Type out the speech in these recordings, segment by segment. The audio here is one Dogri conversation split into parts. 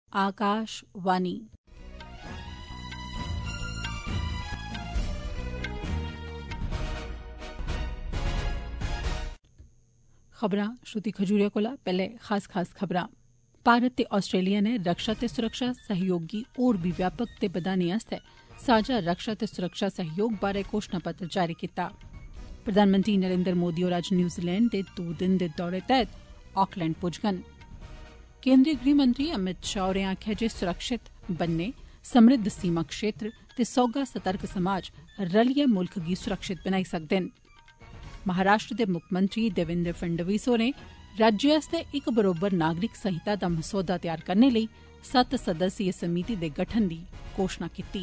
आकाशवाणी। खबरां श्रुति खजूरिया कोला पैह्ले खास खबरां। भारत ते आस्ट्रेलिया ने रक्षा ते सुरक्षा सहयोग गी होर बी व्यापक ते बधाने आस्तै सांझा रक्षा ते सुरक्षा सहयोग बारै घोषणा पत्र जारी कीता। प्रधानमंत्री नरेंद्र मोदी होर अज्ज न्यूजीलैंड दे 2 दिन दे दौरे तैह्त ऑकलैंड पुज्जङन। केंद्रीय गृह मंत्री अमित शाह होरें आखेआ जे सुरक्षित बन्ने, समृद्ध सीमा क्षेत्र ते सौह्गा सतर्क समाज रलियै मुल्ख गी सुरक्षित बनाई सकदे न। महाराष्ट्र दे मुक्खमंत्री देवेंद्र फडणवीस होरें राज्य आस्तै इक बरोबर नागरिक संहिता दा मसौदा तैयार करने लेई 7 सदस्यीय समिति दे गठन दी घोषणा कीती।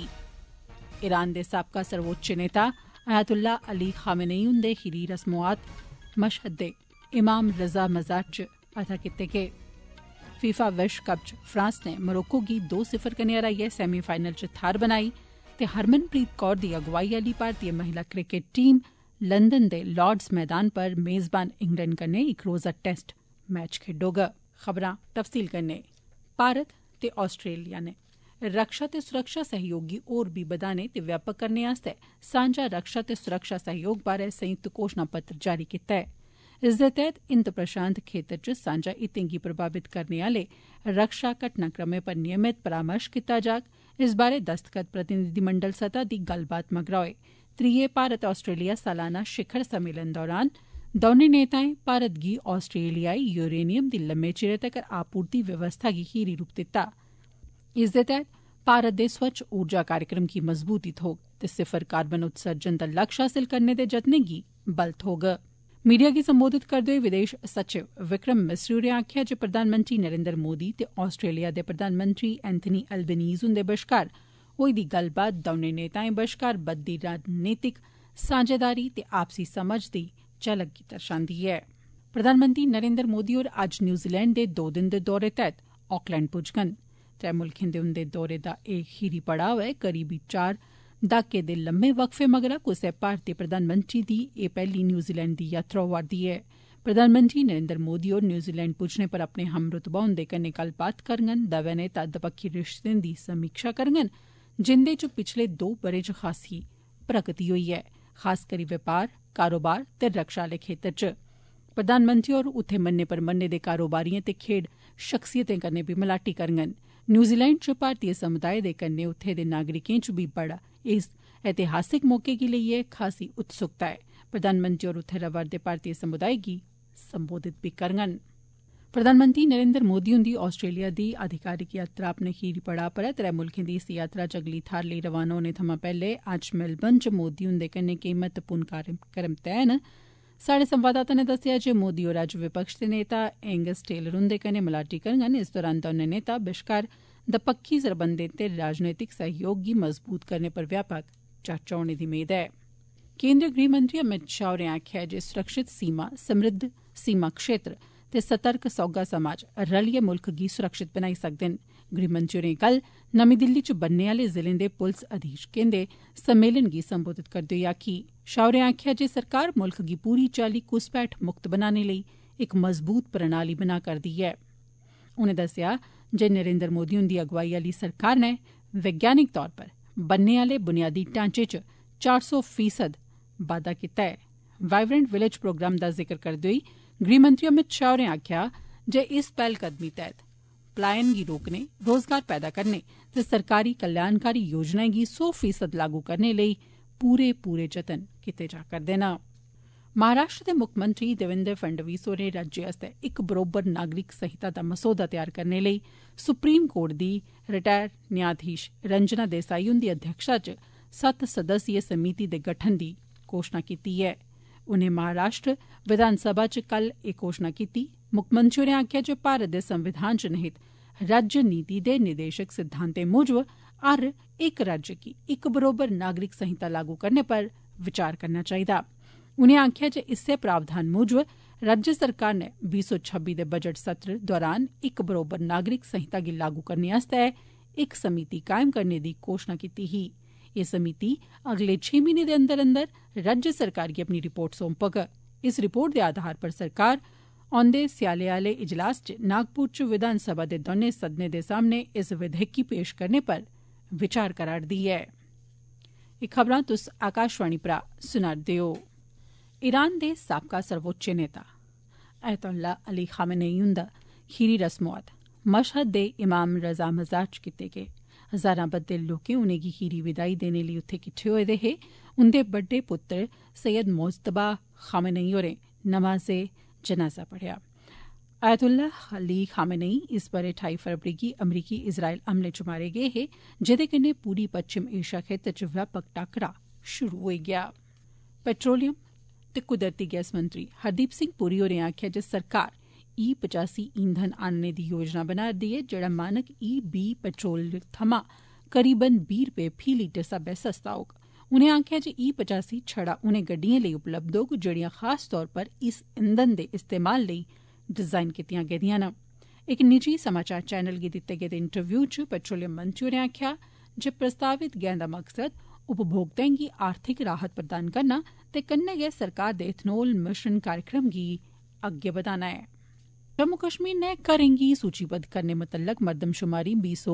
ईरान दे साबका सर्वोच्च नेता अयातुल्ला अली खामेनेई हुंदे खीरी रस्मोआत मशहद दे इमाम रजा मजार च अदा कीते गे। फीफा विश्व कप च फ्रांस ने मोरक्को गी 2-0 कन्नै हराइयै सेमीफाइनल च थाह्र बनाई ते हरमनप्रीत कौर दी अगुवाई आह्ली भारतीय महिला क्रिकेट टीम लंदन दे लॉर्ड्स मैदान पर मेजबान इंग्लैंड कन्नै इक रोजा टेस्ट मैच खेडोग। खबरां तफसील कन्नै। भारत ते आस्ट्रेलिया ने रक्षा ते सुरक्षा सहयोग गी होर बी बधाने ते व्यापक करने आस्तै सांझा रक्षा ते सुरक्षा सहयोग बारै संयुक्त घोषणा पत्र जारी कीता ऐ। इसदे तैह्त हिंद प्रशांत खेतर च सांझा हितें गी प्रभावित करने आह्ले रक्षा घटनाक्रमें पर नियमित परामर्श कीता जाग। इस बारै दस्तखत प्रतिनिधिमंडल सतह दी गल्लबात मगरा होए। त्रिये भारत आस्ट्रेलिया सालाना शिखर सम्मेलन दौरान दौनें नेताएं भारत गी आस्ट्रेलियाई यूरेनियम दी लम्मे चिरे तगर आपूर्ति व्यवस्था गी खीरी रूप दित्ता। इसदे तैह्त भारत दे स्वच्छ ऊर्जा कार्यक्रम गी मजबूती थ्होग ते सिफर कार्बन उत्सर्जन दा लक्ष्य हासिल करने दे जतनें गी बल थ्होग। मीडिया गी संबोधित करदे होई विदेश सचिव विक्रम मिस्री होरें आखेआ जे प्रधानमंत्री नरेंद्र मोदी ते आस्ट्रेलिया दे प्रधानमंत्री एंथनी अल्बनीज हुंदे बश्कार होई दी गल्लबात दौनें नेताएं बश्कार बधदी रणनीतिक सांझेदारी ते आपसी समझ दी झलक गी दर्शांदी ऐ। प्रधानमंत्री नरेंद्र मोदी होर अज्ज न्यूजीलैंड दे 2 दिन दे दौरे तैह्त ऑकलैंड पुज्जङन। 3 मुल्खें दे उंदे दौरे दा एह् खीरी पड़ाव ऐ। करीबी 4 दहाके दे लम्मे वक्फे मगरा कुसै भारतीय प्रधानमंत्री दी एह् पैह्ली न्यूजीलैंड दी यात्रा होआ'रदी ऐ। प्रधानमंत्री नरेंद्र मोदी होर न्यूजीलैंड पुज्जने पर अपने हमरुतबा हुंदे कन्नै गल्लबात करङन। दवै नेता दबक्खी रिश्तें दी समीक्षा करङन जिंदे च पिछले 2 ब'रें च खासी प्रगति होई ऐ, खास करी बपार, कारोबार ते रक्षा आह्ले खेतर च। प्रधानमंत्री होर उत्थे मन्ने परमन्ने दे कारोबारिएं ते खेड्ड शख्सियतें कन्नै बी मलाटी करङन। न्यूजीलैंड च भारतीय समुदाय दे कन्नै उत्थे दे नागरिकें च बी बड़ा इस ऐतिहासिक मौके गी लेइयै खासी उत्सुकता ऐ। प्रधानमंत्री होर उत्थे रवा'रदे भारतीय समुदाय गी संबोधित बी करङन। प्रधानमंत्री नरेंद्र मोदी हुंदी आस्ट्रेलिया दी आधिकारिक यात्रा अपने खीरी पड़ाव पर ऐ। 3 मुल्खें दी इस यात्रा च अगली थाह्र लेई रवाना होने थमां पैह्ले अज्ज मेलबर्न च मोदी हुंदे कन्नै केईं महत्वपूर्ण कार्यक्रम तैह् न। साढ़े संवाददाता ने दस्सेआ जे मोदी होर अज्ज विपक्ष दे नेता एंगस टेलर हुंदे कन्नै मलाटी करङन। इस दौरान दौनें नेता बश्कार दपक्खी सरबंधें ते राजनैतिक सहयोग गी मजबूत करने पर व्यापक चर्चा होने दी मेद ऐ। केंद्रीय गृह मंत्री अमित शाह होरें आखेआ जे सुरक्षित सीमा, समृद्ध सीमा क्षेत्र ते सतर्क सौह्गा समाज रलियै मुल्ख गी सुरक्षित बनाई सकदे न। गृहमंत्री होरें कल नमीं दिल्ली च बन्ने आह्ले जिलें दे पुलस अधीक्षकें दे सम्मेलन गी संबोधित करदे होई आखी। शाह होरें आखेआ जे सरकार मुल्ख गी पूरी चाल्ली घुसपैठ मुक्त बनाने लेई इक मजबूत प्रणाली बना करदी ऐ। उनें दस्सेआ जे नरेंद्र मोदी हुंदी अगुवाई आह्ली सरकार नै वैज्ञानिक तौर पर बन्ने आह्ले बुनियादी ढांचे च 400% बाद्दा कीता ऐ। वाइब्रेंट विलेज प्रोग्राम दा जिक्र करदे होई गृहमंत्री अमित शाह होरें आखेआ जे इस पैह्लकदमी तैह्त पलायन गी रोकने, रोजगार पैदा करने ते सरकारी कल्याणकारी योजनाएं गी 100% लागू करने लेई पूरे जतन कीते जा करदे न। महाराष्ट्र दे मुक्खमंत्री देवेंद्र फडणवीस होरें राज्य आस्तै इक बरोबर नागरिक संहिता दा मसौदा तैयार करने लेई सुप्रीम कोर्ट दी रिटायर्ड न्यायाधीश रंजना देसाई हुंदी अध्यक्षता च 7 सदस्यीय समिति दे गठन दी घोषणा कीती ऐ। उनें महाराष्ट्र विधानसभा च कल एह् घोषणा कीती। मुक्खमंत्री होरें आखेआ जे भारत दे संविधान च निहित राज्य नीति दे निदेशक सिद्धांतें मूजब हर इक राज्य गी इक बरोबर नागरिक संहिता लागू करने पर विचार करना चाहिदा। उनें आखेआ जे इस्सै प्रावधान मूजब राज्य सरकार नै 2026 दे बजट सत्र दौरान इक बरोबर नागरिक संहिता गी लागू करने आस्तै इक समिति कायम करने दी घोषणा कीती ही। एह् समिति अगले 6 म्हीने दे अंदर अंदर राज्य सरकार गी अपनी रिपोर्ट सौंपग। इस रिपोर्ट दे आधार पर सरकार औंदे स्याले आले इजलास च नागपुर च विधानसभा दे दौनें सदनें दे सामने इस विधेयक गी पेश करने पर विचार करा'रदी ऐ। एह् खबरां तुस आकाशवाणी परा सुना'रदे ओ। ईरान दे साबका सर्वोच्च नेता अयतुल्ला अली खामेनेई हुंदा खीरी रस्मोआत मशहद दे इमाम रजा मजार च कीते गे। हजारां बद्दे लोकें उनेंगी खीरी विदाई देने लेई उत्थे किट्ठे होए दे हे। उंदे बड्डे पुत्तर सैयद मोजतबा खामेनेई होरें नमाजे जनाजा पढ़ेआ। अयतुल्ला अली खामेनेई इस ब'रे 28 फरवरी गी अमरीकी इजराइल हमले च मारे गे हे, जेदे कन्नै पूरी पच्छम एशिया खित्ते च व्यापक टाकरा शुरू होई गेआ। पेट्रोलियम ते कुदरती गैस मंत्री हरदीप सिंह पुरी होरें आखेआ जे सरकार E85 ईंधन आनने दी योजना बना'रदी ऐ, जेड़ा मानक E20 पेट्रोल थमां करीबन 20 रपे फी लीटर स्हाबै सस्ता होग। उनें आखेआ जे E85 छड़ा उनें गड्डिएं लेई उपलब्ध होग जेड़ियां खास तौर पर इस ईंधन दे इस्तेमाल लेई डिजाइन कीतियां गेदियां न। इक निजी समाचार चैनल गी दित्ते गेदे इंटरव्यू च पेट्रोलियम मंत्री होरें आखेआ जे प्रस्तावित गैं दा मकसद उपभोक्ताएं गी आर्थिक राहत प्रदान करना ते कन्नै गै सरकार दे इथेनॉल मिशन कार्यक्रम गी अग्गै बधाना ऐ। जम्मू कश्मीर ने घरें गी सूचीबद्ध करने मुतल्लक मरदमशुमारी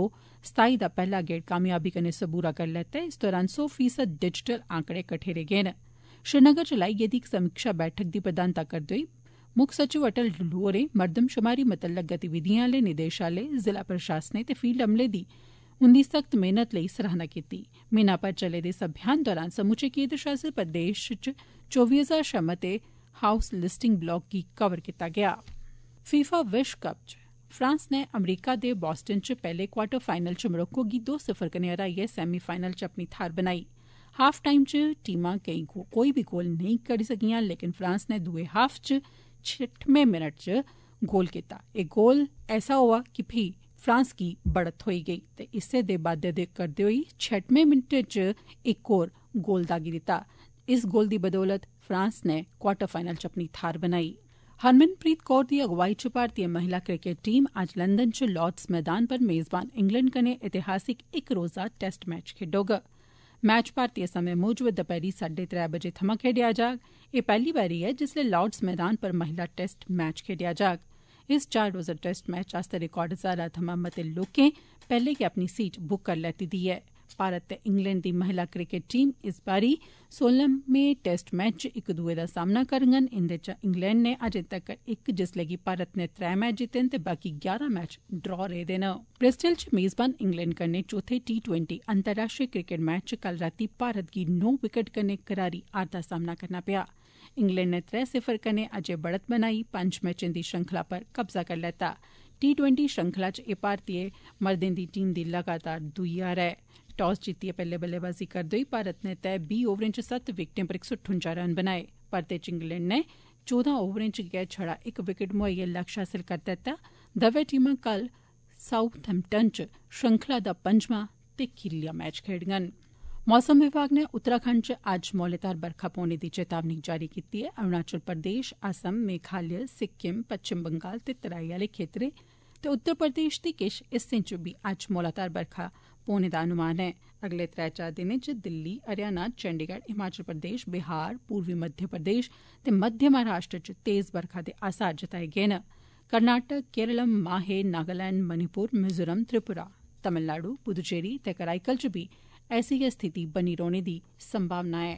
2027 दा पैहला गेड़ कामयाबी कन्नै सबूरा करी लैता ऐ। इस दौरान 100% डिजिटल आंकड़े कठेरे गे न। श्रीनगर च लाई गेदी इक समीक्षा बैठक दी प्रधानता करदे होई मुक्ख सचिव अटल डुल्लू होरें मरदमशुमारी मुतल्लक गतिविधिएं आले निदेशालय, जिला प्रशासनें ते फील्ड अमले दी उंदी सख्त मेहनत लेई सराहना कीती। म्हीना भर चले दे इस अभियान दौरान समूचे केंद्र शासित प्रदेश च 24,000 शा मते हाउस लिस्टिंग ब्लाक गी कवर कीता गेआ। फीफा विश्व कप च फ्रांस ने अमरीका दे बोस्टन च पैहले क्वार्टर फाइनल च मोरक्को गी 2-0 कन्नै हराइयै सेमीफाइनल च अपनी थाह्र बनाई। हाफ टाइम च टीमां कोई बी गोल नेईं करी सकियां, लेकिन फ्रांस ने दुए हाफ च 66वें मिनट च गोल कीता। एह् गोल ऐसा होआ कि फ्ही फ्रांस गी बढ़त थ्होई गेई ते इस्सै दे बाद्दे करदे होई 66वें मिनट च इक होर गोल दागी दित्ता। इस गोल दी बदौलत फ्रांस ने क्वार्टर फाइनल च अपनी थाह्र बनाई। हरमनप्रीत कौर दी अगुवाई च भारतीय महिला क्रिकेट टीम अज्ज लंदन च लॉर्ड्स मैदान पर मेजबान इंग्लैंड कन्नै ऐतिहासिक इक रोजा टेस्ट मैच खेडोग। मैच भारतीय समें मूजब दपैहरी 3:30 बजे थमां खेडेआ जाग। एह् पैहली बारी ऐ जिसलै लॉर्ड्स मैदान पर महिला टेस्ट मैच खेडेआ जाग। इस 4 रोजा टेस्ट मैच आस्तै रिकार्ड 1000 थमां मते लोकें पैहले गै अपनी सीट बुक करी लैती दी ऐ। भारत ते इंग्लैंड दी महिला क्रिकेट टीम इस बारी 16वें टेस्ट मैच च इक दुए दा सामना करङन। इंदे च इंग्लैंड ने अजें तक्कर इक, जिसलै कि भारत ने 3 मैच जित्ते न ते बाकी 11 मैच ड्रा रेह्दे न। ब्रिस्टल च मेजबान इंग्लैंड कन्नै चौथे T20 अंतर्राष्ट्रीय क्रिकेट मैच च कल रातीं भारत गी 9 विकेट कन्नै करारी हार दा सामना करना पेआ। इंग्लैंड ने 3-0 कन्नै अजें बढ़त बनाई 5 मैचें दी श्रृंखला पर कब्जा करी लैता। T20 श्रृंखला च एह् भारतीय मर्दें दी टीम दी लगातार दूई हार ऐ। टॉस जित्तियै पैह्ले बल्लेबाजी करदे होई भारत ने तय 20 ओवरें च 7 विकेटें पर 158 रन बनाए। परते च इंग्लैंड ने 14 ओवरें च गै छड़ा इक विकेट मुहाइयै लक्ष्य हासिल करी दित्ता। दवै टीमां कल साउथहैम्पटन च श्रृंखला दा 5वां ते खीरला मैच खेडङन। मौसम विभाग ने उत्तराखंड च अज्ज मौलेधार बरखा पौने दी चेतावनी जारी कीती ऐ। अरुणाचल प्रदेश, असम, मेघालय, सिक्किम, पच्छम बंगाल ते तराई आले खेतरें ते उत्तर प्रदेश दे किश हिस्सें च बी अज्ज मौलाधार बरखा पौने दा अनुमान ऐ। अगले 3-4 दिनें च दिल्ली, हरियाणा, चंडीगढ़, हिमाचल प्रदेश, बिहार, पूर्वी मध्य प्रदेश ते मध्य महाराष्ट्र च तेज बरखा दे आसार जताए गे न। कर्नाटक, केरलम, माहे, नागालैंड, मणिपुर, मिजोरम, त्रिपुरा, तमिलनाडु, पुदुचेरी ते कराईकल च बी ऐसी गै स्थिति बनी रौहने दी संभावना ऐ।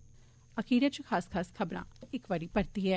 अखीरै च खास खबरां इक बारी परतियै।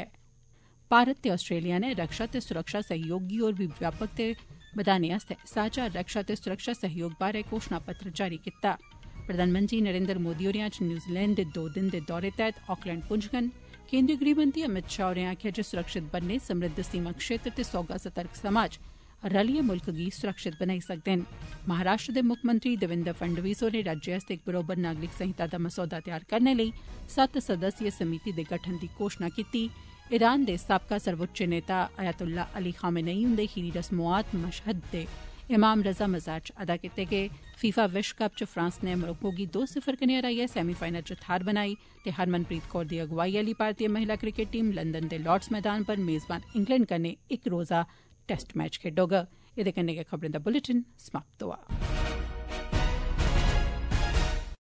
भारत ते आस्ट्रेलिया ने रक्षा ते सुरक्षा सहयोग गी होर बी व्यापक ते बधाने आस्तै सांझा रक्षा ते सुरक्षा सहयोग बारै घोषणा पत्र जारी कीता। प्रधानमंत्री नरेंद्र मोदी होरें अज्ज न्यूजीलैंड दे 2 दिन दे दौरे तैह्त ऑकलैंड पुज्जङन। केंद्रीय गृहमंत्री अमित शाह होरें आखेआ जे सुरक्षित बन्ने, समृद्ध सीमा क्षेत्र ते सौह्गा सतर्क समाज रलियै मुल्ख गी सुरक्षित बनाई सकदे न। महाराष्ट्र दे मुक्खमंत्री देवेंद्र फडणवीस होरें राज्य आस्तै इक बरोबर नागरिक संहिता दा मसौदा तैयार करने लेई 7 सदस्यीय समिति दे गठन दी घोषणा कीती। ईरान दे साबका सर्वोच्च नेता अयतुल्ला अली खामेनेई हुंदे खीरी रस्मोआत मशहद दे इमाम रजा मजार च अदा कीते गे। फीफा विश्व कप च फ्रांस ने मोरक्को गी 2-0 कन्नै हराइयै सेमीफाइनल च थाह्र बनाई ते हरमनप्रीत कौर दी अगुवाई आली भारतीय महिला क्रिकेट टीम लंदन दे लॉर्ड्स मैदान पर मेजबान इंग्लैंड कन्नै इक रोजा टेस्ट मैच खेडोग। एह्दे कन्नै गै खबरें दा बुलेटिन समाप्त होआ।